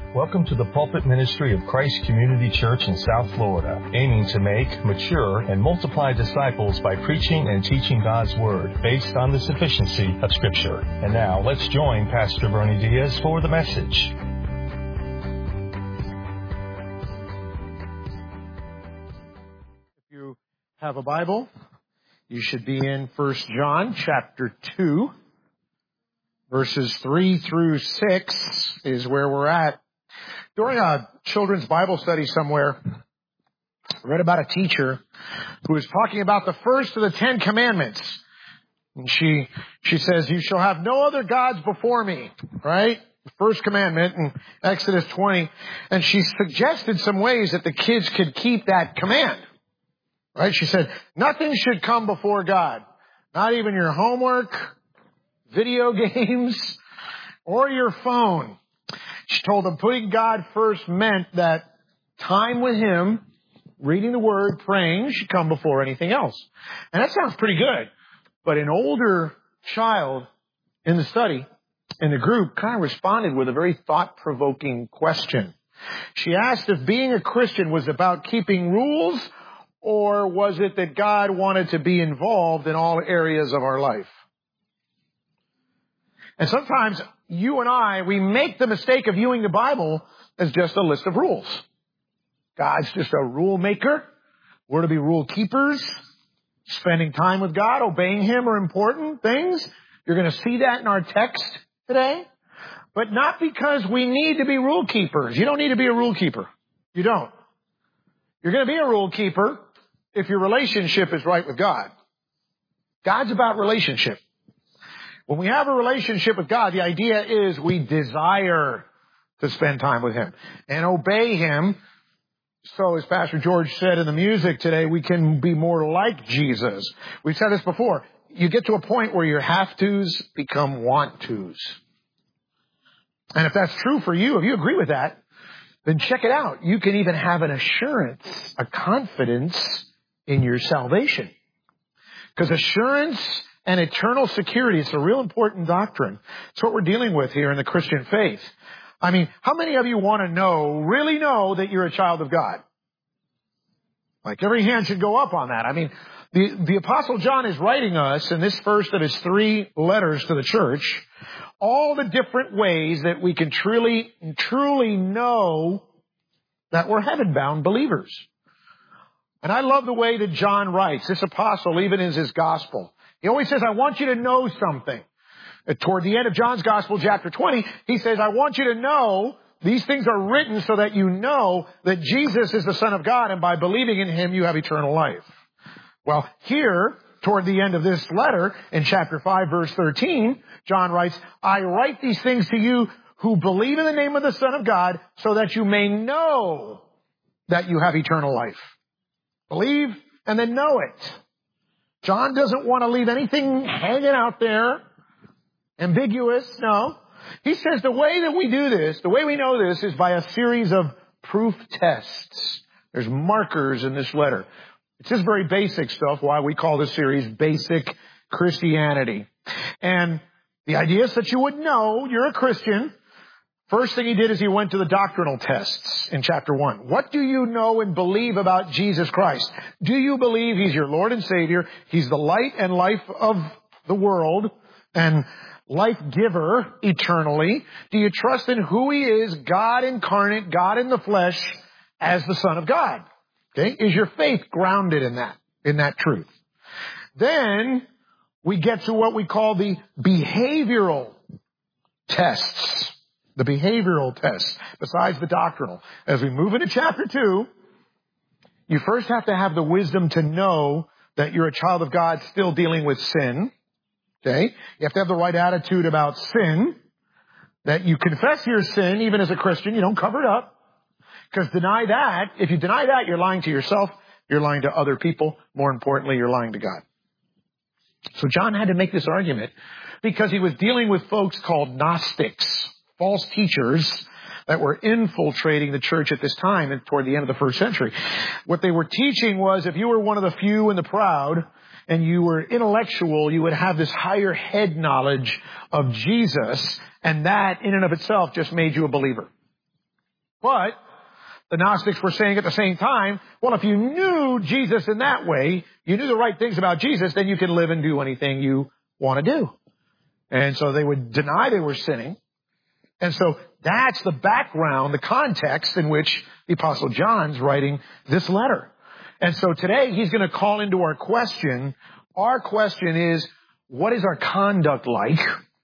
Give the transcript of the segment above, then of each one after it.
Welcome to the pulpit ministry of Christ Community Church in South Florida, aiming to make, mature, and multiply disciples by preaching and teaching God's Word based on the sufficiency of Scripture. And now, let's join Pastor Bernie Diaz for the message. If you have a Bible, you should be in 1 John chapter 2. Verses 3 through 6 is where we're at. During a children's Bible study somewhere, I read about a teacher who was talking about the first of the 10 commandments. And she says, "You shall have no other gods before me," right? The first commandment in Exodus 20. And she suggested some ways that the kids could keep that command. Right? She said, nothing should come before God. Not even your homework, video games, or your phone. She told them putting God first meant that time with Him, reading the Word, praying, should come before anything else. And that sounds pretty good. But an older child in the study, in the group, kind of responded with a very thought-provoking question. She asked if being a Christian was about keeping rules, or was it that God wanted to be involved in all areas of our life? And sometimes you and I, we make the mistake of viewing the Bible as just a list of rules. God's just a rule maker. We're to be rule keepers. Spending time with God, obeying Him are important things. You're going to see that in our text today. But not because we need to be rule keepers. You don't need to be a rule keeper. You don't. You're going to be a rule keeper if your relationship is right with God. God's about relationship. When we have a relationship with God, the idea is we desire to spend time with Him and obey Him. So as Pastor George said in the music today, we can be more like Jesus. We've said this before. You get to a point where your have-tos become want-tos. And if that's true for you, if you agree with that, then check it out. You can even have an assurance, a confidence in your salvation. Because assurance and eternal security, it's a real important doctrine. It's what we're dealing with here in the Christian faith. I mean, how many of you want to know, really know that you're a child of God? Like every hand should go up on that. I mean, the Apostle John is writing us in this first of his 3 letters to the church, all the different ways that we can truly know that we're heaven-bound believers. And I love the way that John writes. This apostle, even in his gospel, he always says, I want you to know something. Toward the end of John's Gospel, chapter 20, he says, I want you to know, these things are written so that you know that Jesus is the Son of God, and by believing in Him, you have eternal life. Well, here, toward the end of this letter, in chapter 5, verse 13, John writes, I write these things to you who believe in the name of the Son of God, so that you may know that you have eternal life. Believe and then know it. John doesn't want to leave anything hanging out there, ambiguous, no. He says the way that we do this, the way we know this is by a series of proof tests. There's markers in this letter. It's just very basic stuff, why we call this series Basic Christianity. And the idea is that you would know you're a Christian. First thing he did is he went to the doctrinal tests in chapter 1. What do you know and believe about Jesus Christ? Do you believe He's your Lord and Savior? He's the light and life of the world and life giver eternally. Do you trust in who He is, God incarnate, God in the flesh, as the Son of God? Okay? Is your faith grounded in that truth? Then we get to what we call the behavioral tests. The behavioral tests, besides the doctrinal. As we move into chapter 2, you first have to have the wisdom to know that you're a child of God still dealing with sin. Okay? You have to have the right attitude about sin. That you confess your sin, even as a Christian. You don't cover it up. Because if you deny that, you're lying to yourself. You're lying to other people. More importantly, you're lying to God. So John had to make this argument because he was dealing with folks called Gnostics. False teachers that were infiltrating the church at this time and toward the end of the first century. What they were teaching was if you were one of the few and the proud and you were intellectual, you would have this higher head knowledge of Jesus, and that in and of itself just made you a believer. But the Gnostics were saying at the same time, well, if you knew Jesus in that way, you knew the right things about Jesus, then you can live and do anything you want to do. And so they would deny they were sinning. And so that's the background, the context in which the Apostle John's writing this letter. And so today he's going to call into our question. Our question is, what is our conduct like?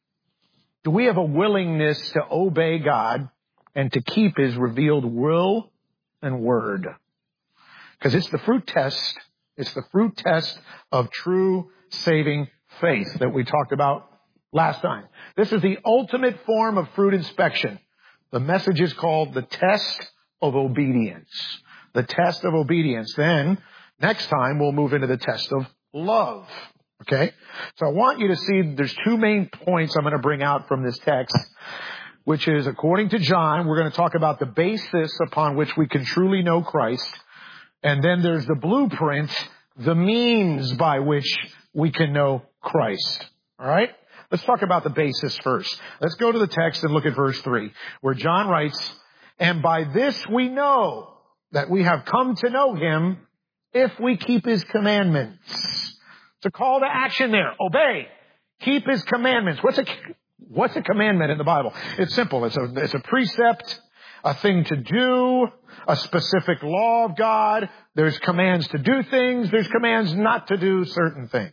Do we have a willingness to obey God and to keep His revealed will and word? Because it's the fruit test. It's the fruit test of true saving faith that we talked about last time. This is the ultimate form of fruit inspection. The message is called the test of obedience. The test of obedience. Then, next time, we'll move into the test of love. Okay? So I want you to see there's two main points I'm going to bring out from this text, which is, according to John, we're going to talk about the basis upon which we can truly know Christ. And then there's the blueprint, the means by which we can know Christ. All right? Let's talk about the basis first. Let's go to the text and look at verse 3, where John writes, "And by this we know that we have come to know Him if we keep His commandments." It's a call to action there. Obey. Keep His commandments. What's a commandment in the Bible? It's simple. It's a precept, a thing to do, a specific law of God. There's commands to do things. There's commands not to do certain things.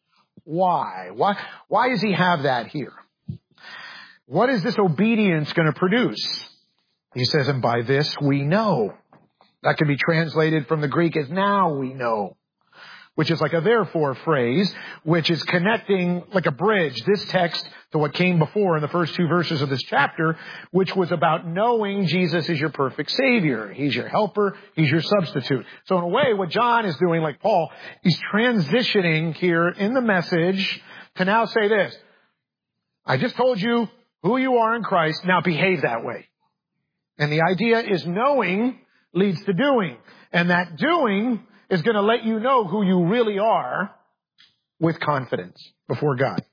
Why? Why does He have that here? What is this obedience going to produce? He says, and by this we know. That can be translated from the Greek as now we know, which is like a therefore phrase, which is connecting like a bridge, this text to what came before in the first two verses of this chapter, which was about knowing Jesus is your perfect Savior. He's your helper. He's your substitute. So in a way, what John is doing, like Paul, he's transitioning here in the message to now say this: I just told you who you are in Christ. Now behave that way. And the idea is knowing leads to doing. And that doing is going to let you know who you really are with confidence before God.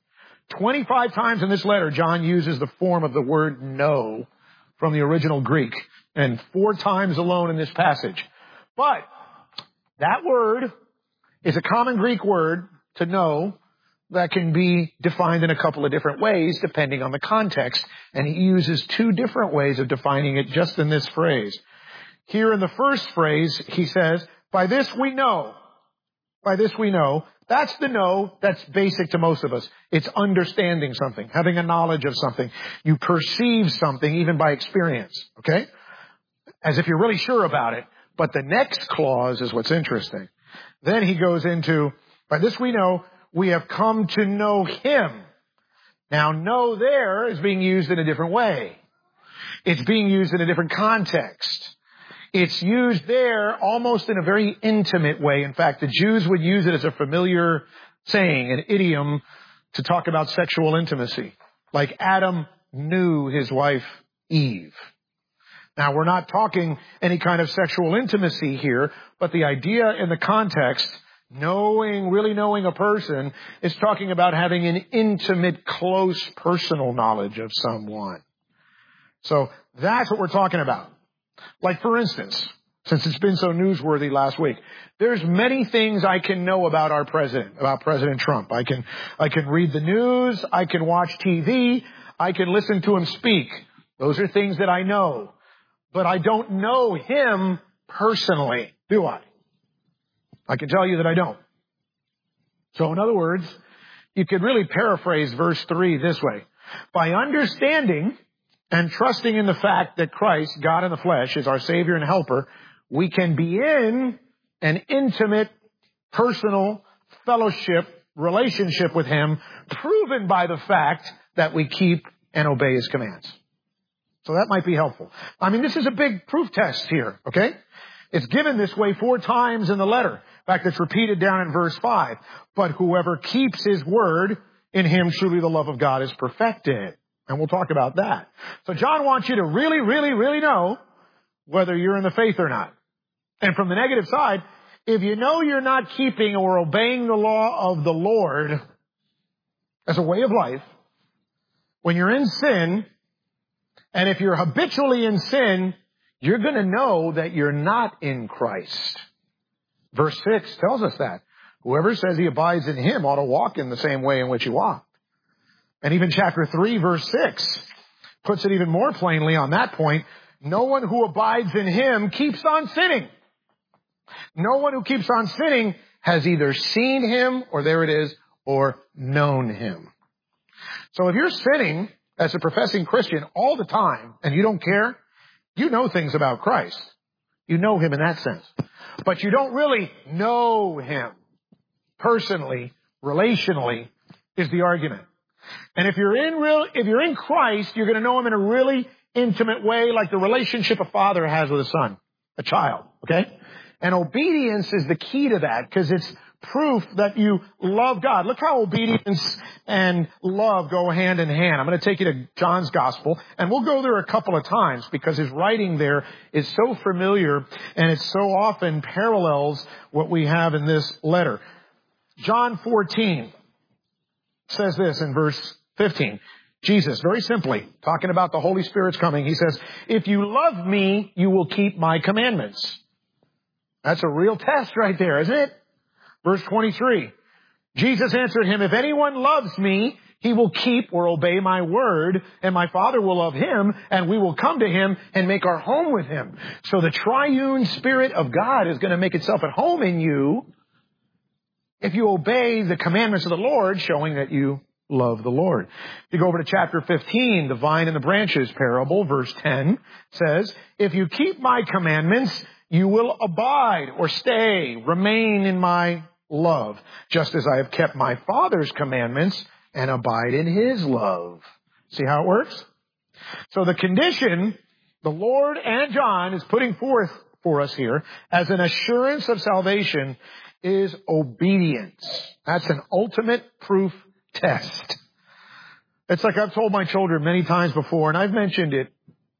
25 times in this letter, John uses the form of the word know from the original Greek, and 4 times alone in this passage. But that word is a common Greek word to know that can be defined in a couple of different ways depending on the context. And he uses 2 different ways of defining it just in this phrase. Here in the first phrase, he says, by this we know. By this we know. That's the know that's basic to most of us. It's understanding something, having a knowledge of something. You perceive something even by experience, okay? As if you're really sure about it. But the next clause is what's interesting. Then he goes into, by this we know, we have come to know Him. Now, know there is being used in a different way. It's being used in a different context. It's used there almost in a very intimate way. In fact, the Jews would use it as a familiar saying, an idiom, to talk about sexual intimacy. Like Adam knew his wife Eve. Now, we're not talking any kind of sexual intimacy here, but the idea in the context, really knowing a person, is talking about having an intimate, close, personal knowledge of someone. So that's what we're talking about. Like, for instance, since it's been so newsworthy last week, there's many things I can know about our president, about President Trump. I can read the news. I can watch TV. I can listen to him speak. Those are things that I know. But I don't know him personally, do I? I can tell you that I don't. So in other words, you could really paraphrase verse 3 this way. By understanding and trusting in the fact that Christ, God in the flesh, is our Savior and helper, we can be in an intimate, personal fellowship, relationship with Him, proven by the fact that we keep and obey His commands. So that might be helpful. I mean, this is a big proof test here, okay? It's given this way 4 times in the letter. In fact, it's repeated down in verse 5. But whoever keeps His word, in him truly the love of God is perfected. And we'll talk about that. So John wants you to really, really, really know whether you're in the faith or not. And from the negative side, if you know you're not keeping or obeying the law of the Lord as a way of life, when you're in sin, and if you're habitually in sin, you're going to know that you're not in Christ. Verse 6 tells us that. Whoever says he abides in him ought to walk in the same way in which he walked. And even chapter 3, verse 6 puts it even more plainly on that point. No one who abides in him keeps on sinning. No one who keeps on sinning has either seen him, or there it is, or known him. So if you're sinning as a professing Christian all the time and you don't care, you know things about Christ. You know him in that sense. But you don't really know him personally, relationally, is the argument. And if you're in Christ, you're going to know him in a really intimate way, like the relationship a father has with a son, a child, okay? And obedience is the key to that, because it's proof that you love God. Look how obedience and love go hand in hand. I'm going to take you to John's gospel, and we'll go there a couple of times because his writing there is so familiar and it so often parallels what we have in this letter. John 14 says this in verse 15. Jesus, very simply, talking about the Holy Spirit's coming, he says, if you love me, you will keep my commandments. That's a real test right there, isn't it? Verse 23, Jesus answered him, if anyone loves me, he will keep or obey my word, and my Father will love him, and we will come to him and make our home with him. So the triune Spirit of God is going to make itself at home in you if you obey the commandments of the Lord, showing that you love the Lord. If you go over to chapter 15, the vine and the branches parable, verse 10 says, if you keep my commandments, you will abide or stay, remain in my love, just as I have kept my Father's commandments and abide in his love. See how it works? So the condition the Lord and John is putting forth for us here as an assurance of salvation is obedience. That's an ultimate proof test. It's like I've told my children many times before, and I've mentioned it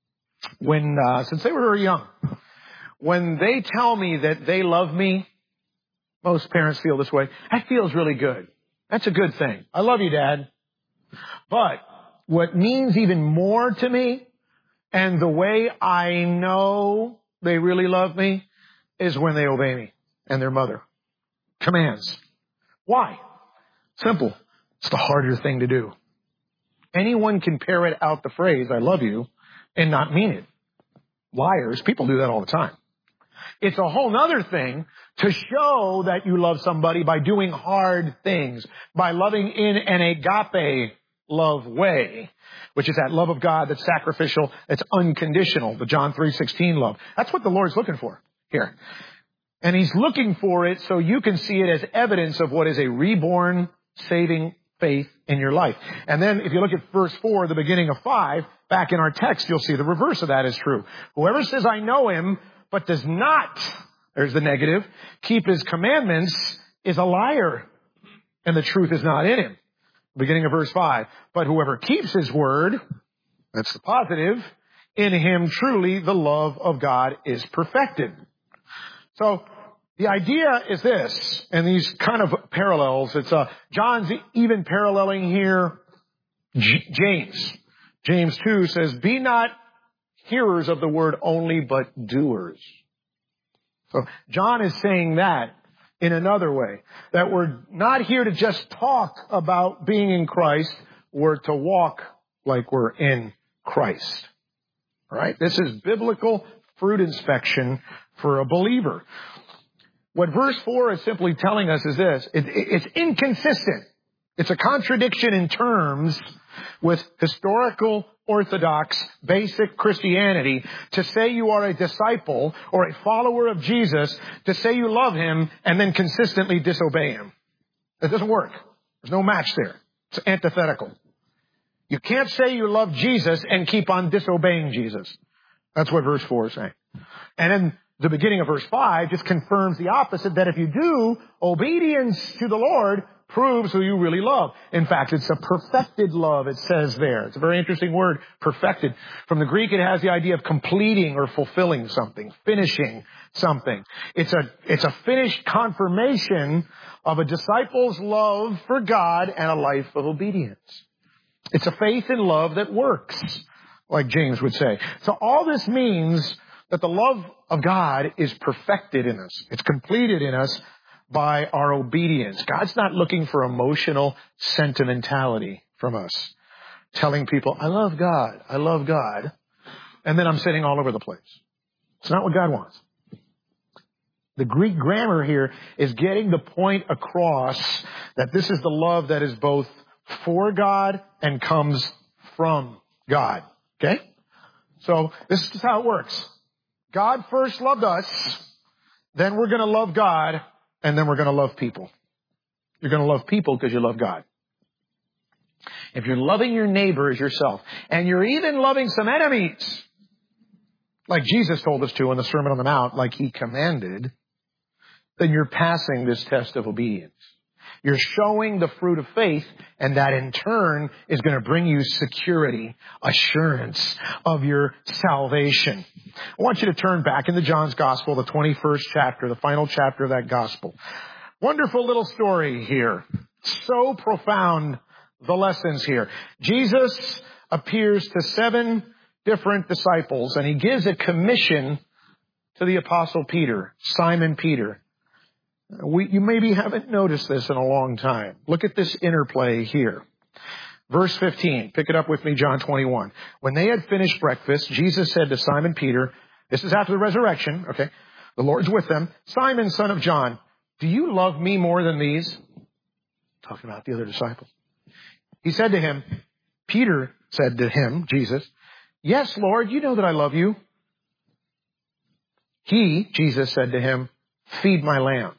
since they were very young. When they tell me that they love me, most parents feel this way, that feels really good. That's a good thing. I love you, Dad. But what means even more to me, and the way I know they really love me, is when they obey me and their mother. Commands. Why? Simple. It's the harder thing to do. Anyone can parrot out the phrase, I love you, and not mean it. Liars, people do that all the time. It's a whole other thing to show that you love somebody by doing hard things, by loving in an agape love way, which is that love of God that's sacrificial, that's unconditional, the John 3:16 love. That's what the Lord's looking for here. And he's looking for it so you can see it as evidence of what is a reborn, saving faith in your life. And then if you look at verse 4, the beginning of 5, back in our text, you'll see the reverse of that is true. Whoever says, I know him, but does not, there's the negative, keep his commandments is a liar, and the truth is not in him. Beginning of verse 5, but whoever keeps his word, that's the positive, in him truly the love of God is perfected. So the idea is this, and these kind of parallels, it's John's even paralleling here James. James 2 says, be not hearers of the word only, but doers. So John is saying that in another way, that we're not here to just talk about being in Christ, we're to walk like we're in Christ. All right? This is biblical fruit inspection for a believer. What verse 4 is simply telling us is this. It's inconsistent. It's a contradiction in terms with historical, orthodox, basic Christianity to say you are a disciple or a follower of Jesus, to say you love him and then consistently disobey him. That doesn't work. There's no match there. It's antithetical. You can't say you love Jesus and keep on disobeying Jesus. That's what verse 4 is saying. And then the beginning of verse 5 just confirms the opposite, that if you do, obedience to the Lord proves who you really love. In fact, it's a perfected love, it says there. It's a very interesting word, perfected. From the Greek, it has the idea of completing or fulfilling something, finishing something. It's a finished confirmation of a disciple's love for God and a life of obedience. It's a faith in love that works, like James would say. So all this means that the love of God is perfected in us. It's completed in us by our obedience. God's not looking for emotional sentimentality from us, telling people, I love God, and then I'm sitting all over the place. It's not what God wants. The Greek grammar here is getting the point across that this is the love that is both for God and comes from God. Okay? So this is how it works. God first loved us, then we're going to love God, and then we're going to love people. You're going to love people because you love God. If you're loving your neighbor as yourself, and you're even loving some enemies, like Jesus told us to in the Sermon on the Mount, like He commanded, then you're passing this test of obedience. You're showing the fruit of faith, and that in turn is going to bring you security, assurance of your salvation. I want you to turn back into John's Gospel, the 21st chapter, the final chapter of that Gospel. Wonderful little story here. So profound, the lessons here. Jesus appears to 7 different disciples, and He gives a commission to the Apostle Peter, Simon Peter. You maybe haven't noticed this in a long time. Look at this interplay here. Verse 15, pick it up with me, John 21. When they had finished breakfast, Jesus said to Simon Peter, this is after the resurrection, okay? The Lord's with them. Simon, son of John, do you love me more than these? Talking about the other disciples. He said to him, Peter said to him, Jesus, yes, Lord, you know that I love you. He, Jesus, said to him, feed my lambs.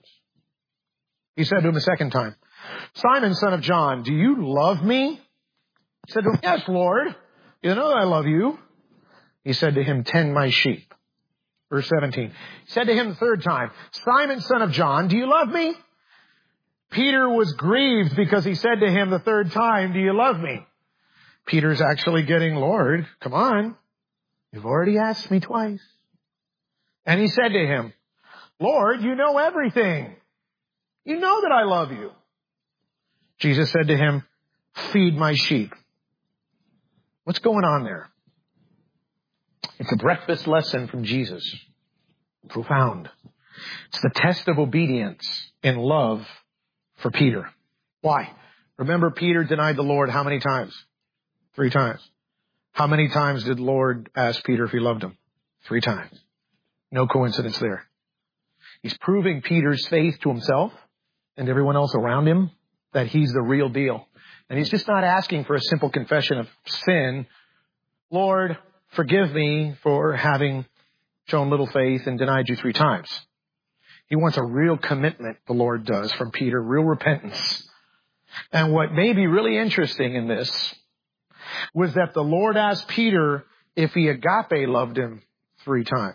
He said to him a second time, Simon, son of John, do you love me? He said to him, yes, Lord, you know that I love you. He said to him, tend my sheep. Verse 17, he said to him the third time, Simon, son of John, do you love me? Peter was grieved because he said to him the third time, do you love me? Peter's actually getting, Lord, come on. You've already asked me twice. And he said to him, Lord, you know everything. You know that I love you. Jesus said to him, feed my sheep. What's going on there? It's a breakfast lesson from Jesus. Profound. It's the test of obedience in love for Peter. Why? Remember, Peter denied the Lord how many times? 3 times. How many times did the Lord ask Peter if he loved him? 3 times. No coincidence there. He's proving Peter's faith to himself and everyone else around him that he's the real deal. And he's just not asking for a simple confession of sin. Lord, forgive me for having shown little faith and denied you 3 times. He wants a real commitment, the Lord does, from Peter, real repentance. And what may be really interesting in this was that the Lord asked Peter if he agape loved him 3 times.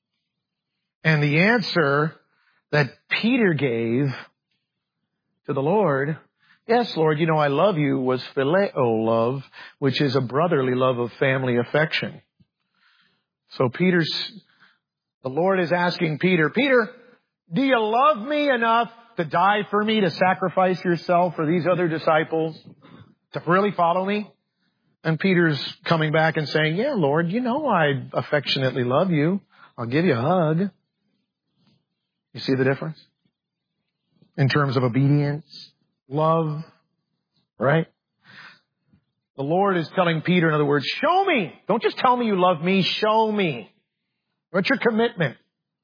And the answer that Peter gave to the Lord, yes, Lord, you know I love you, was phileo love, which is a brotherly love of family affection. So the Lord is asking Peter, Peter, do you love me enough to die for me, to sacrifice yourself for these other disciples, to really follow me? And Peter's coming back and saying, yeah, Lord, you know I affectionately love you. I'll give you a hug. You see the difference? In terms of obedience, love, right? The Lord is telling Peter, in other words, show me. Don't just tell me you love me, show me. What's your commitment?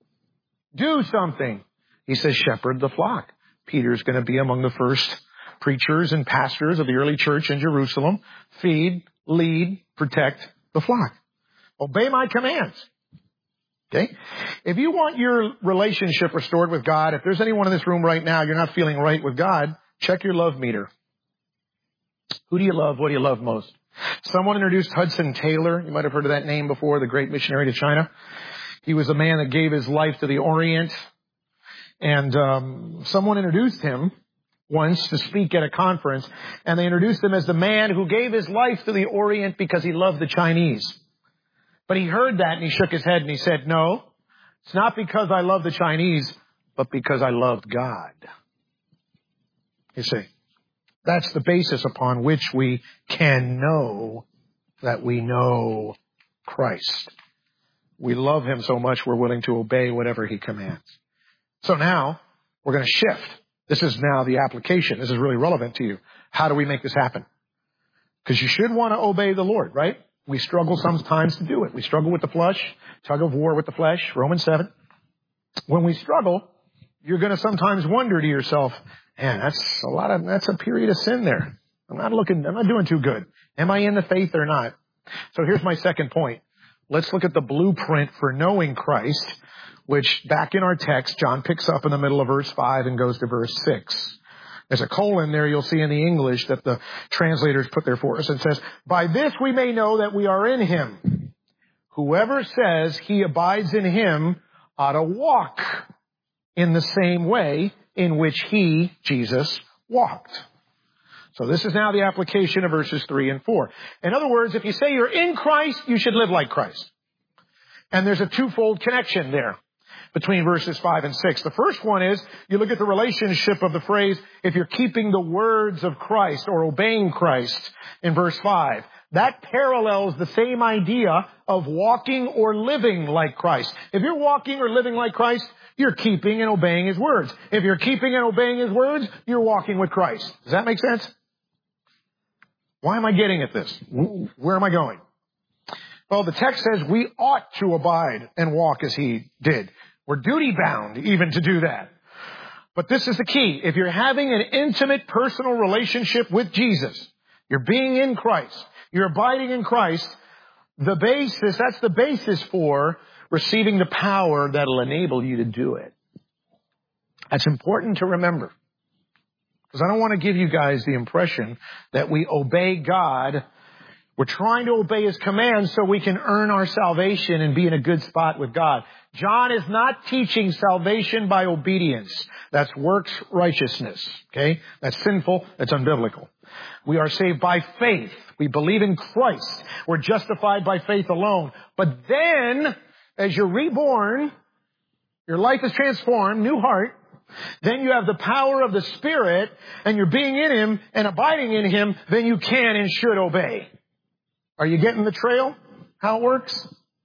Do something. He says, shepherd the flock. Peter's going to be among the first preachers and pastors of the early church in Jerusalem. Feed, lead, protect the flock. Obey my commands. Okay? If you want your relationship restored with God, if there's anyone in this room right now, you're not feeling right with God, check your love meter. Who do you love? What do you love most? Someone introduced Hudson Taylor. You might have heard of that name before, the great missionary to China. He was a man that gave his life to the Orient. And someone introduced him once to speak at a conference, and they introduced him as the man who gave his life to the Orient because he loved the Chinese. But he heard that and he shook his head and he said, no, it's not because I love the Chinese, but because I loved God. You see, that's the basis upon which we can know that we know Christ. We love him so much we're willing to obey whatever he commands. So now we're going to shift. This is now the application. This is really relevant to you. How do we make this happen? Because you should want to obey the Lord, right? We struggle sometimes to do it. We struggle with the flesh, tug of war with the flesh, Romans 7. When we struggle, you're going to sometimes wonder to yourself, man, that's a period of sin there. I'm not doing too good. Am I in the faith or not? So here's my second point. Let's look at the blueprint for knowing Christ, which back in our text, John picks up in the middle of verse 5 and goes to verse 6. There's a colon there you'll see in the English that the translators put there for us. It says, by this we may know that we are in him. Whoever says he abides in him ought to walk in the same way in which he, Jesus, walked. So this is now the application of verses 3 and 4. In other words, if you say you're in Christ, you should live like Christ. And there's a twofold connection there between verses 5 and 6. The first one is, you look at the relationship of the phrase, if you're keeping the words of Christ or obeying Christ in verse 5. That parallels the same idea of walking or living like Christ. If you're walking or living like Christ, you're keeping and obeying his words. If you're keeping and obeying his words, you're walking with Christ. Does that make sense? Why am I getting at this? Where am I going? Well, the text says we ought to abide and walk as he did. We're duty bound even to do that. But this is the key. If you're having an intimate personal relationship with Jesus, you're being in Christ, you're abiding in Christ, that's the basis for receiving the power that'll enable you to do it. That's important to remember. Because I don't want to give you guys the impression that we obey God. We're trying to obey his commands so we can earn our salvation and be in a good spot with God. John is not teaching salvation by obedience. That's works righteousness. Okay? That's sinful. That's unbiblical. We are saved by faith. We believe in Christ. We're justified by faith alone. But then, as you're reborn, your life is transformed, new heart. Then you have the power of the Spirit, and you're being in him and abiding in him, then you can and should obey. Are you getting the trail? How it works?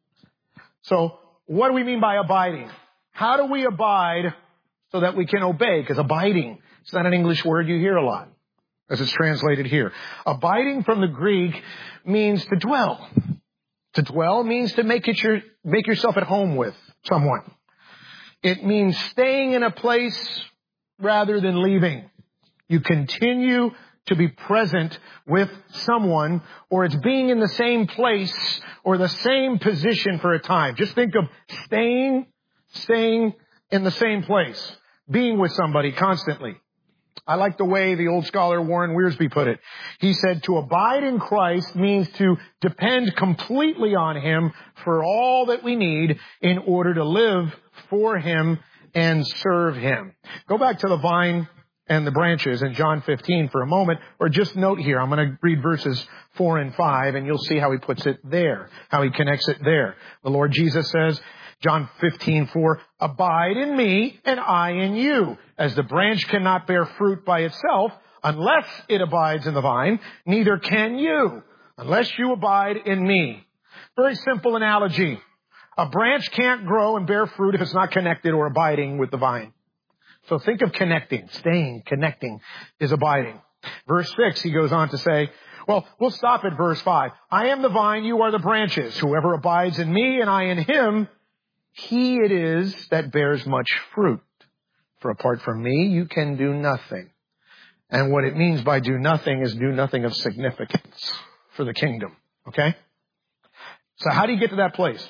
So, what do we mean by abiding? How do we abide so that we can obey? Because abiding, it's not an English word you hear a lot, as it's translated here. Abiding from the Greek means to dwell. To dwell means to make yourself at home with someone. It means staying in a place rather than leaving. You continue to be present with someone, or it's being in the same place or the same position for a time. Just think of staying in the same place, being with somebody constantly. I like the way the old scholar Warren Wiersbe put it. He said, to abide in Christ means to depend completely on him for all that we need in order to live for him and serve him. Go back to the vine and the branches in John 15 for a moment, or just note here, I'm going to read verses 4 and 5, and you'll see how he puts it there, how he connects it there. The Lord Jesus says, John 15:4, abide in me and I in you. As the branch cannot bear fruit by itself unless it abides in the vine, neither can you unless you abide in me. Very simple analogy. A branch can't grow and bear fruit if it's not connected or abiding with the vine. So think of connecting, staying, connecting is abiding. Verse 6, he goes on to say, well, we'll stop at verse 5. I am the vine, you are the branches. Whoever abides in me and I in him, he it is that bears much fruit. For apart from me, you can do nothing. And what it means by do nothing is do nothing of significance for the kingdom. Okay? So how do you get to that place?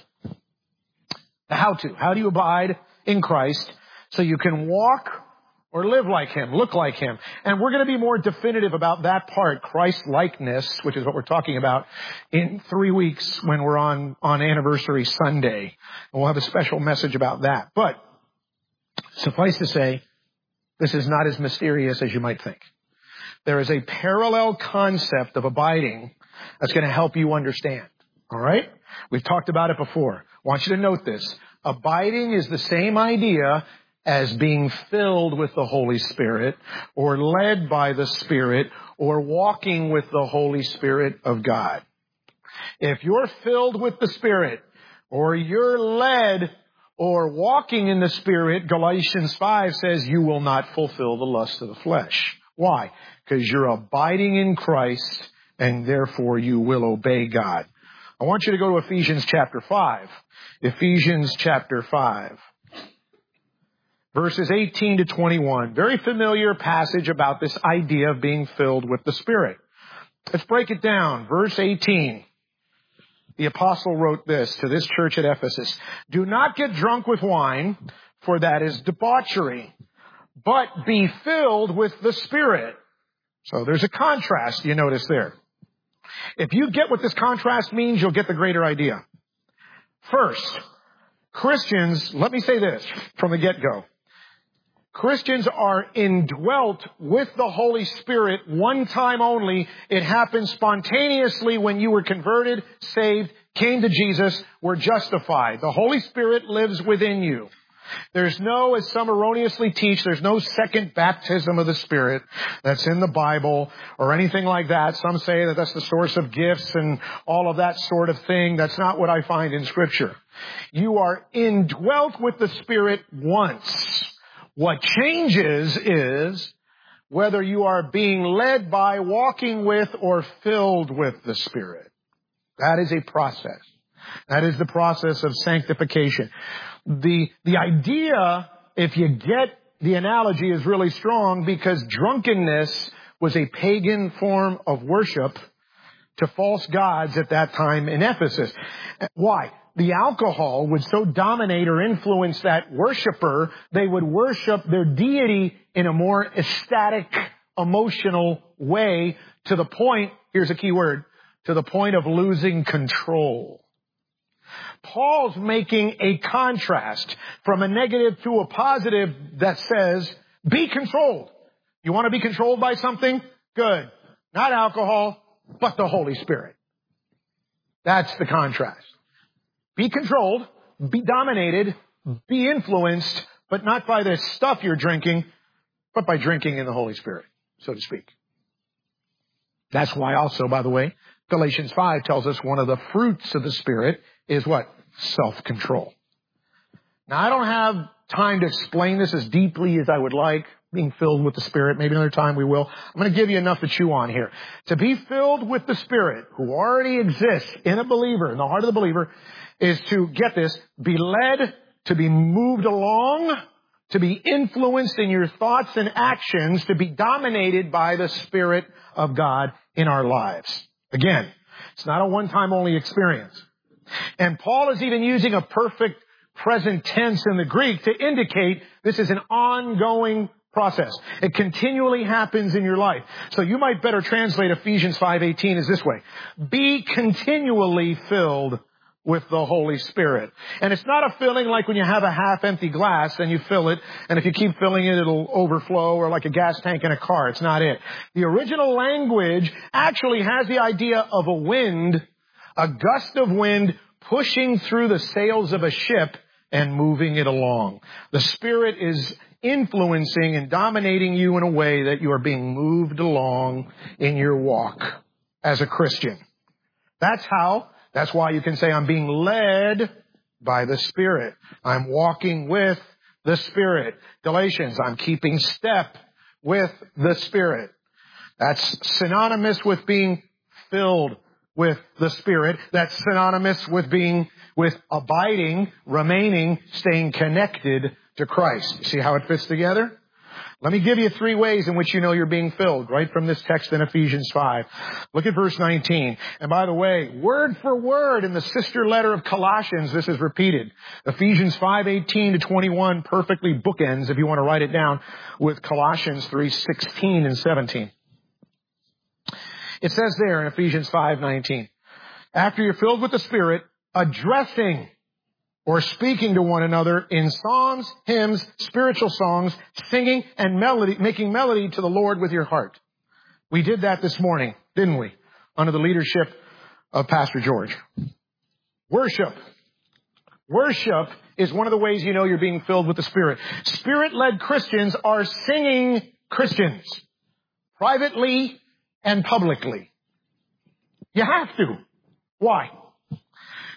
How do you abide in Christ so you can walk or live like him, look like him? And we're going to be more definitive about that part, Christ-likeness, which is what we're talking about, in 3 weeks when we're on Anniversary Sunday. And we'll have a special message about that. But suffice to say, this is not as mysterious as you might think. There is a parallel concept of abiding that's going to help you understand. All right? We've talked about it before. I want you to note this. Abiding is the same idea as being filled with the Holy Spirit or led by the Spirit or walking with the Holy Spirit of God. If you're filled with the Spirit, or you're led or walking in the Spirit, Galatians 5 says you will not fulfill the lust of the flesh. Why? Because you're abiding in Christ and therefore you will obey God. I want you to go to Ephesians chapter 5. Ephesians chapter 5. Verses 18 to 21. Very familiar passage about this idea of being filled with the Spirit. Let's break it down. Verse 18. The apostle wrote this to this church at Ephesus. Do not get drunk with wine, for that is debauchery, but be filled with the Spirit. So there's a contrast you notice there. If you get what this contrast means, you'll get the greater idea. First, Christians, let me say this from the get-go. Christians are indwelt with the Holy Spirit one time only. It happened spontaneously when you were converted, saved, came to Jesus, were justified. The Holy Spirit lives within you. There's no, as some erroneously teach, there's no second baptism of the Spirit that's in the Bible or anything like that. Some say that that's the source of gifts and all of that sort of thing. That's not what I find in Scripture. You are indwelt with the Spirit once. What changes is whether you are being led by, walking with, or filled with the Spirit. That is a process. That is the process of sanctification. The idea, if you get the analogy, is really strong because drunkenness was a pagan form of worship to false gods at that time in Ephesus. Why? The alcohol would so dominate or influence that worshiper, they would worship their deity in a more ecstatic, emotional way to the point, here's a key word, to the point of losing control. Paul's making a contrast from a negative to a positive that says, be controlled. You want to be controlled by something? Good. Not alcohol, but the Holy Spirit. That's the contrast. Be controlled, be dominated, be influenced, but not by the stuff you're drinking, but by drinking in the Holy Spirit, so to speak. That's why also, by the way, Galatians 5 tells us one of the fruits of the Spirit is what? Self-control. Now, I don't have time to explain this as deeply as I would like, being filled with the Spirit. Maybe another time we will. I'm going to give you enough to chew on here. To be filled with the Spirit, who already exists in a believer, in the heart of the believer, is to, get this, be led, to be moved along, to be influenced in your thoughts and actions, to be dominated by the Spirit of God in our lives. Again, it's not a one-time only experience. And Paul is even using a perfect present tense in the Greek to indicate this is an ongoing process. It continually happens in your life. So you might better translate Ephesians 5:18 as this way. Be continually filled with the Holy Spirit. And it's not a filling like when you have a half-empty glass and you fill it, and if you keep filling it, it'll overflow, or like a gas tank in a car. It's not it. The original language actually has the idea of a wind, a gust of wind pushing through the sails of a ship and moving it along. The Spirit is influencing and dominating you in a way that you are being moved along in your walk as a Christian. That's why you can say, I'm being led by the Spirit. I'm walking with the Spirit. Galatians, I'm keeping step with the Spirit. That's synonymous with being filled with the Spirit. That's synonymous with abiding, remaining, staying connected to Christ. You see how it fits together? Let me give you 3 ways in which you know you're being filled, right from this text in Ephesians 5. Look at verse 19. And by the way, word for word in the sister letter of Colossians, this is repeated. Ephesians 5:18 to 21 perfectly bookends, if you want to write it down, with Colossians 3:16 and 17. It says there in Ephesians 5:19, after you're filled with the Spirit, addressing or speaking to one another in psalms, hymns, spiritual songs, singing and melody, making melody to the Lord with your heart. We did that this morning, didn't we? Under the leadership of Pastor George. Worship. Worship is one of the ways you know you're being filled with the Spirit. Spirit-led Christians are singing Christians. Privately and publicly. You have to. Why?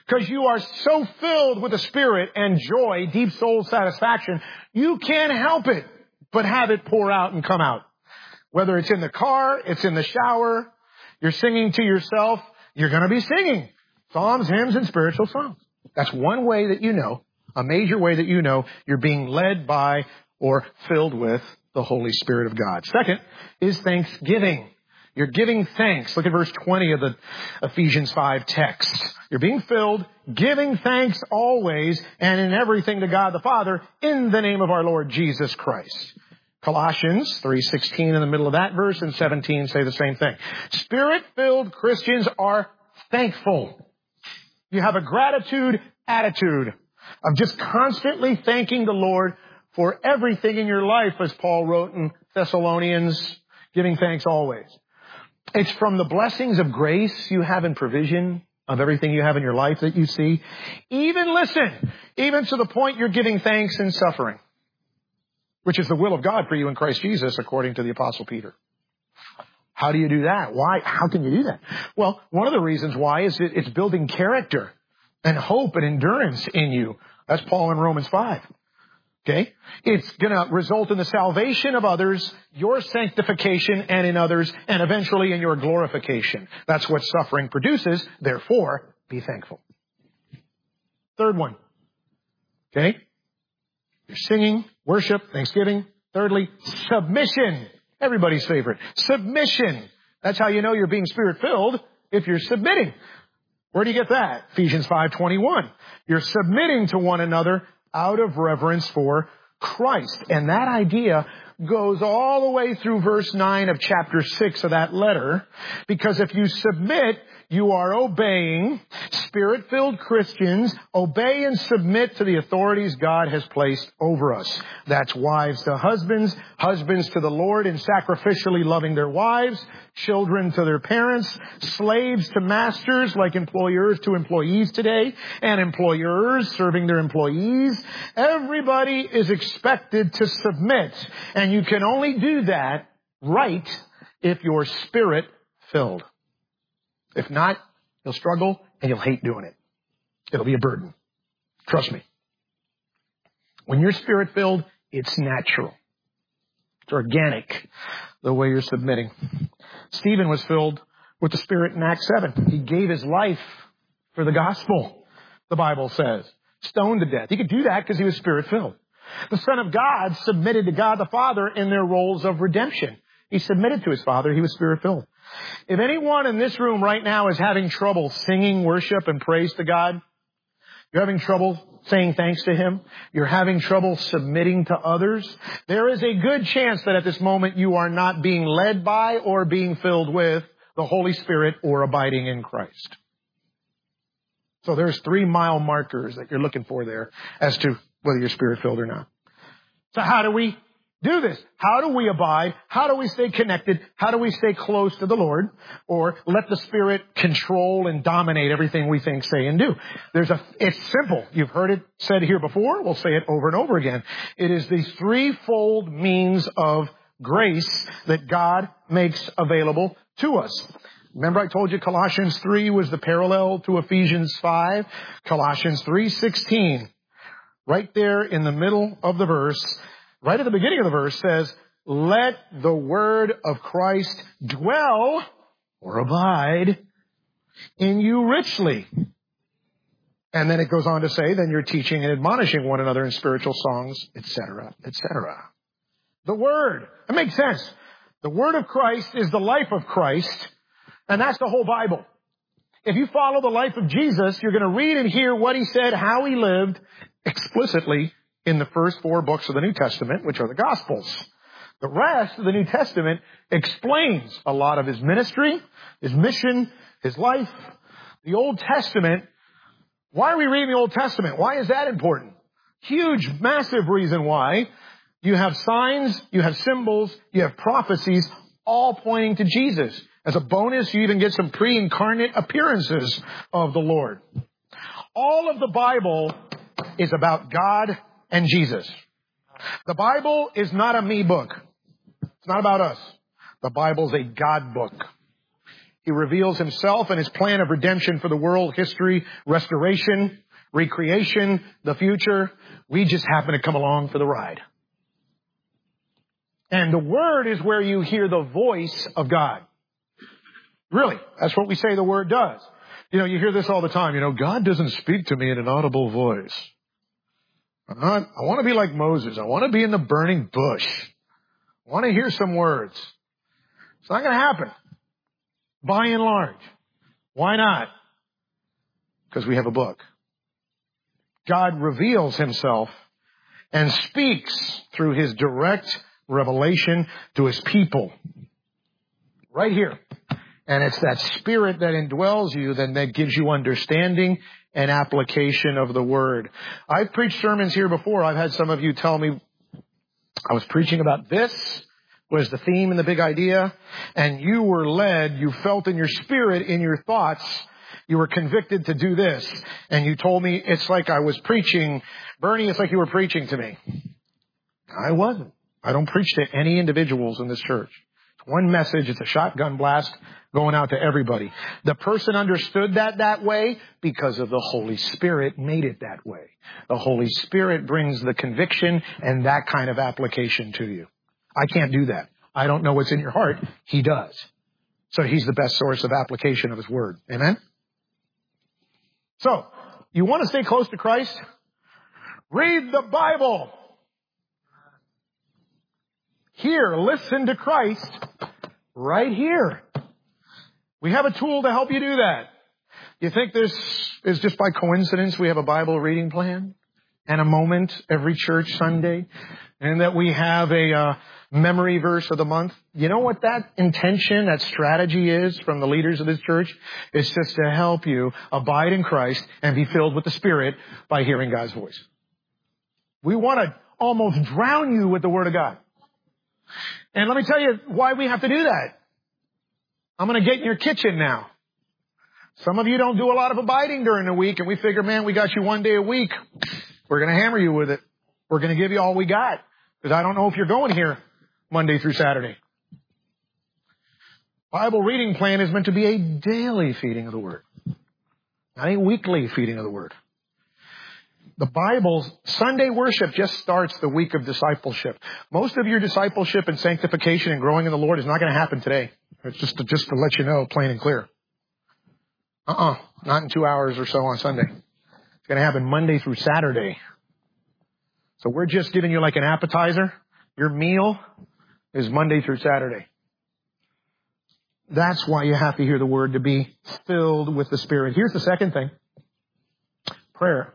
because you are so filled with the Spirit and joy, deep soul satisfaction, you can't help it but have it pour out and come out. Whether it's in the car, it's in the shower, you're singing to yourself, you're going to be singing psalms, hymns, and spiritual songs. That's one way that you know, a major way that you know you're being led by or filled with the Holy Spirit of God. Second is thanksgiving. You're giving thanks. Look at verse 20 of the Ephesians 5 text. You're being filled, giving thanks always and in everything to God the Father in the name of our Lord Jesus Christ. Colossians 3:16 in the middle of that verse and 17 say the same thing. Spirit-filled Christians are thankful. You have a gratitude attitude of just constantly thanking the Lord for everything in your life, as Paul wrote in Thessalonians, giving thanks always. It's from the blessings of grace you have in provision of everything you have in your life that you see. Even to the point you're giving thanks in suffering, which is the will of God for you in Christ Jesus, according to the Apostle Peter. How do you do that? Why? How can you do that? Well, one of the reasons why is it's building character and hope and endurance in you. That's Paul in Romans 5. Okay? It's going to result in the salvation of others, your sanctification, and in others, and eventually in your glorification. That's what suffering produces. Therefore, be thankful. Third one. Okay? You're singing, worship, thanksgiving. Thirdly, submission. Everybody's favorite. Submission. That's how you know you're being Spirit-filled, if you're submitting. Where do you get that? Ephesians 5:21. You're submitting to one another out of reverence for Christ. And that idea goes all the way through verse 9 of chapter 6 of that letter. Because if you submit, you are obeying. Spirit-filled Christians obey and submit to the authorities God has placed over us. That's wives to husbands, husbands to the Lord in sacrificially loving their wives, children to their parents, slaves to masters like employers to employees today, and employers serving their employees. Everybody is expected to submit. And you can only do that right if you're Spirit-filled. If not, you'll struggle and you'll hate doing it. It'll be a burden. Trust me. When you're Spirit-filled, it's natural. It's organic, the way you're submitting. Stephen was filled with the Spirit in Acts 7. He gave his life for the gospel, the Bible says. Stoned to death. He could do that because he was Spirit-filled. The Son of God submitted to God the Father in their roles of redemption. He submitted to his Father. He was Spirit-filled. If anyone in this room right now is having trouble singing worship and praise to God, you're having trouble saying thanks to Him, you're having trouble submitting to others, there is a good chance that at this moment you are not being led by or being filled with the Holy Spirit or abiding in Christ. So there's 3 mile markers that you're looking for there as to whether you're Spirit-filled or not. So how do we do this? How do we abide? How do we stay connected? How do we stay close to the Lord? Or let the Spirit control and dominate everything we think, say, and do? It's simple. You've heard it said here before. We'll say it over and over again. It is these threefold means of grace that God makes available to us. Remember I told you Colossians 3 was the parallel to Ephesians 5? Colossians 3:16. Right there in the middle of the verse, right at the beginning of the verse says, let the word of Christ dwell or abide in you richly. And then it goes on to say, then you're teaching and admonishing one another in spiritual songs, etc., etc. The word. It makes sense. The word of Christ is the life of Christ, and that's the whole Bible. If you follow the life of Jesus, you're going to read and hear what He said, how He lived, explicitly in the first 4 books of the New Testament, which are the Gospels. The rest of the New Testament explains a lot of His ministry, His mission, His life. The Old Testament, why are we reading the Old Testament? Why is that important? Huge, massive reason why. You have signs, you have symbols, you have prophecies, all pointing to Jesus. As a bonus, you even get some pre-incarnate appearances of the Lord. All of the Bible is about God and Jesus. The Bible is not a me book. It's not about us. The Bible's a God book. He reveals himself and his plan of redemption for the world, history, restoration, recreation, the future. We just happen to come along for the ride. And the Word is where you hear the voice of God. Really, that's what we say the Word does. You hear this all the time. God doesn't speak to me in an audible voice. I want to be like Moses. I want to be in the burning bush. I want to hear some words. It's not going to happen. By and large. Why not? Because we have a book. God reveals himself and speaks through his direct revelation to his people. Right here. And it's that Spirit that indwells you that gives you understanding and application of the Word. I've preached sermons here before. I've had some of you tell me I was preaching about this was the theme and the big idea, and you were led, you felt in your spirit, in your thoughts, you were convicted to do this. And you told me it's like I was preaching. Bernie, it's like you were preaching to me. I wasn't. I don't preach to any individuals in this church. It's one message. It's a shotgun blast going out to everybody. The person understood that way because of the Holy Spirit made it that way. The Holy Spirit brings the conviction and that kind of application to you. I can't do that. I don't know what's in your heart. He does. So he's the best source of application of his word. Amen? So, you want to stay close to Christ? Read the Bible. Here, listen to Christ right here. We have a tool to help you do that. You think this is just by coincidence we have a Bible reading plan and a moment every church Sunday and that we have a memory verse of the month? You know what that intention, that strategy is from the leaders of this church? It's just to help you abide in Christ and be filled with the Spirit by hearing God's voice. We want to almost drown you with the Word of God. And let me tell you why we have to do that. I'm going to get in your kitchen now. Some of you don't do a lot of abiding during the week, and we figure, man, we got you one day a week. We're going to hammer you with it. We're going to give you all we got. Because I don't know if you're going here Monday through Saturday. Bible reading plan is meant to be a daily feeding of the Word. Not a weekly feeding of the Word. The Bible's Sunday worship just starts the week of discipleship. Most of your discipleship and sanctification and growing in the Lord is not going to happen today. It's just to let you know, plain and clear. Not in 2 hours or so on Sunday. It's going to happen Monday through Saturday. So we're just giving you like an appetizer. Your meal is Monday through Saturday. That's why you have to hear the Word, to be filled with the Spirit. Here's the second thing. Prayer.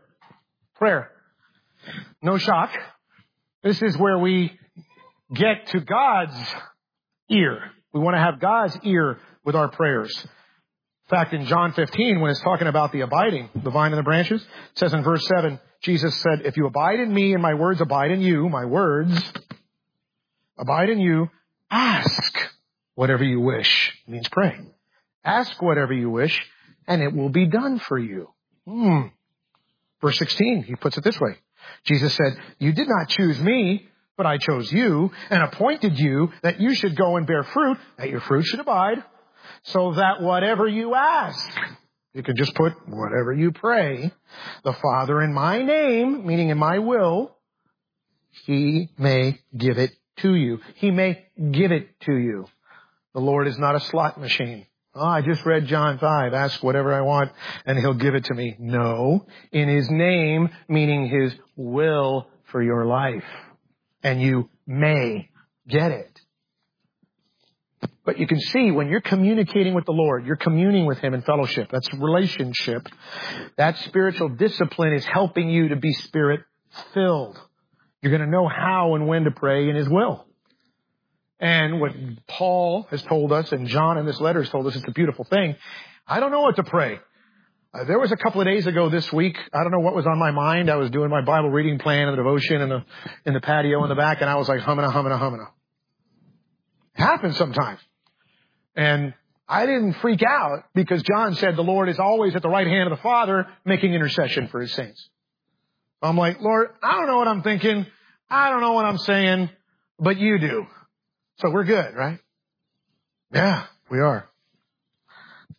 No shock. This is where we get to God's ear. We want to have God's ear with our prayers. In fact, in John 15, when it's talking about the abiding, the vine and the branches, it says in verse 7, Jesus said, if you abide in me and my words abide in you, my words abide in you, ask whatever you wish. It means pray. Ask whatever you wish, and it will be done for you. Verse 16, he puts it this way. Jesus said, you did not choose me, but I chose you and appointed you that you should go and bear fruit, that your fruit should abide, so that whatever you ask, you can just put whatever you pray, the Father in my name, meaning in my will, he may give it to you. He may give it to you. The Lord is not a slot machine. I just read John 5. Ask whatever I want and he'll give it to me. No. In his name, meaning his will for your life. And you may get it. But you can see when you're communicating with the Lord, you're communing with him in fellowship. That's relationship. That spiritual discipline is helping you to be Spirit-filled. You're going to know how and when to pray in his will. And what Paul has told us, and John in this letter has told us, it's a beautiful thing. I don't know what to pray. There was a couple of days ago this week, I don't know what was on my mind. I was doing my Bible reading plan and the devotion in the patio in the back, and I was like humming. It happens sometimes. And I didn't freak out because John said the Lord is always at the right hand of the Father making intercession for his saints. I'm like, Lord, I don't know what I'm thinking. I don't know what I'm saying, but you do. So we're good, right? Yeah, we are.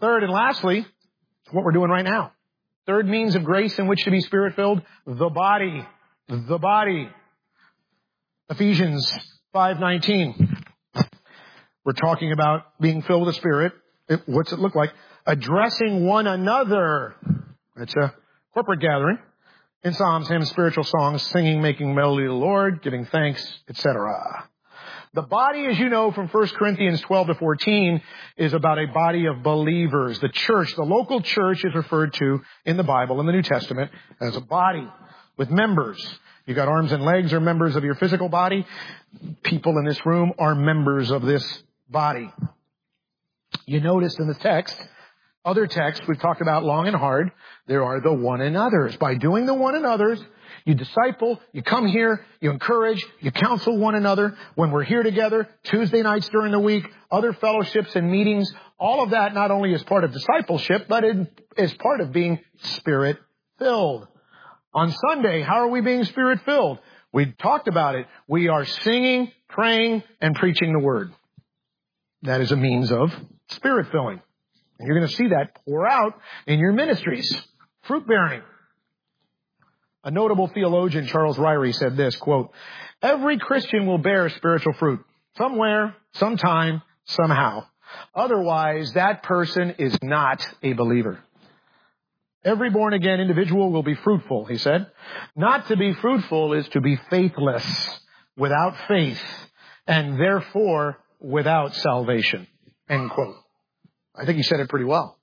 Third and lastly, it's what we're doing right now. Third means of grace in which to be Spirit-filled, the body. The body. Ephesians 5:19. We're talking about being filled with the Spirit. What's it look like? Addressing one another. It's a corporate gathering. In psalms, hymns, spiritual songs, singing, making melody to the Lord, giving thanks, etc. The body, as you know from 1 Corinthians 12-14, is about a body of believers. The church, the local church, is referred to in the Bible, in the New Testament, as a body with members. You got arms and legs are members of your physical body. People in this room are members of this body. You notice in the text, other texts we've talked about long and hard, there are the one another's. By doing the one another's, you disciple, you come here, you encourage, you counsel one another. When we're here together, Tuesday nights during the week, other fellowships and meetings, all of that not only is part of discipleship, but it is part of being Spirit-filled. On Sunday, how are we being Spirit-filled? We talked about it. We are singing, praying, and preaching the Word. That is a means of Spirit-filling. And you're going to see that pour out in your ministries. Fruit-bearing. A notable theologian, Charles Ryrie, said this, quote, "Every Christian will bear spiritual fruit. Somewhere, sometime, somehow. Otherwise, that person is not a believer. Every born-again individual will be fruitful," he said. "Not to be fruitful is to be faithless, without faith, and therefore without salvation." End quote. I think he said it pretty well.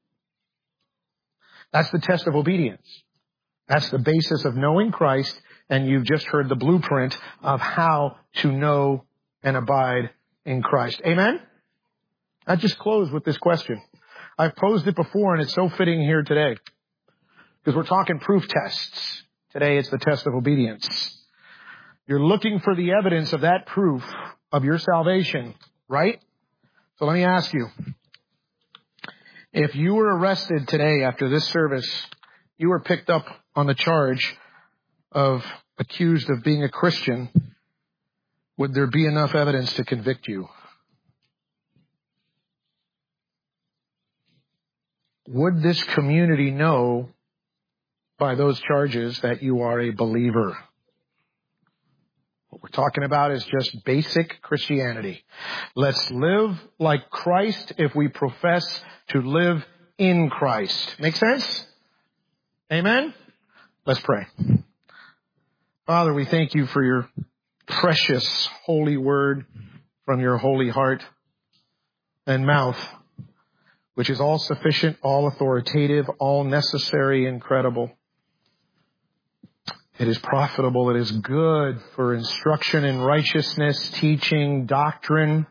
That's the test of obedience. That's the basis of knowing Christ, and you've just heard the blueprint of how to know and abide in Christ. Amen? I just close with this question. I've posed it before, and it's so fitting here today. Because we're talking proof tests. Today it's the test of obedience. You're looking for the evidence of that proof of your salvation, right? So let me ask you. If you were arrested today after this service, you were picked up on the charge of accused of being a Christian, would there be enough evidence to convict you? Would this community know by those charges that you are a believer? What we're talking about is just basic Christianity. Let's live like Christ if we profess to live in Christ. Make sense? Amen? Let's pray. Father, we thank you for your precious holy word from your holy heart and mouth, which is all sufficient, all authoritative, all necessary and credible. It is profitable. It is good for instruction in righteousness, teaching, doctrine,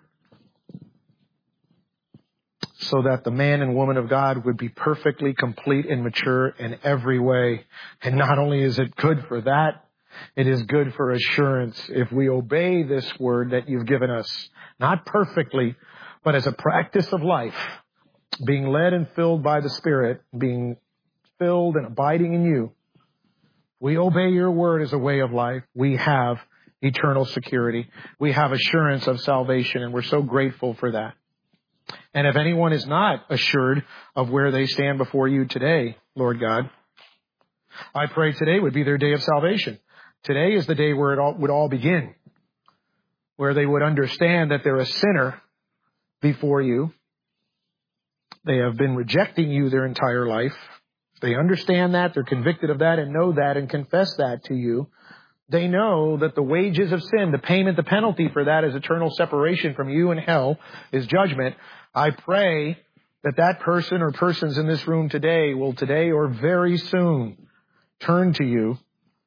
so that the man and woman of God would be perfectly complete and mature in every way. And not only is it good for that, it is good for assurance if we obey this word that you've given us, not perfectly, but as a practice of life, being led and filled by the Spirit, being filled and abiding in you. We obey your word as a way of life. We have eternal security. We have assurance of salvation, and we're so grateful for that. And if anyone is not assured of where they stand before you today, Lord God, I pray today would be their day of salvation. Today is the day where it would all begin, where they would understand that they're a sinner before you. They have been rejecting you their entire life. They understand that, they're convicted of that and know that and confess that to you. They know that the wages of sin, the payment, the penalty for that is eternal separation from you and hell, is judgment. I pray that that person or persons in this room today will today or very soon turn to you,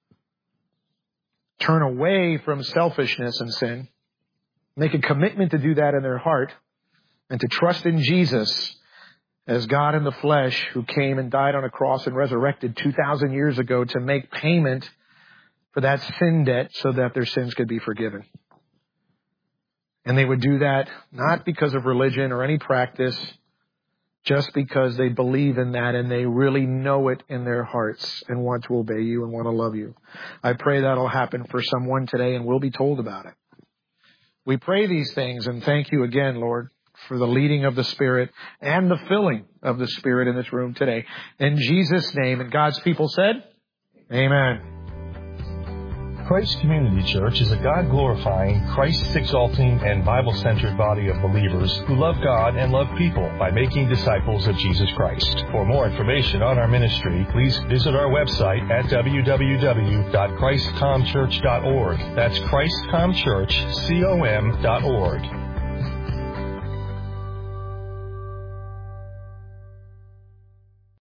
turn away from selfishness and sin, make a commitment to do that in their heart, and to trust in Jesus as God in the flesh who came and died on a cross and resurrected 2,000 years ago to make payment for that sin debt so that their sins could be forgiven. And they would do that not because of religion or any practice, just because they believe in that and they really know it in their hearts and want to obey you and want to love you. I pray that'll happen for someone today and we'll be told about it. We pray these things and thank you again, Lord, for the leading of the Spirit and the filling of the Spirit in this room today. In Jesus' name, and God's people said, amen. Christ Community Church is a God-glorifying, Christ-exalting, and Bible-centered body of believers who love God and love people by making disciples of Jesus Christ. For more information on our ministry, please visit our website at www.christcomchurch.org. That's christcomchurch.org.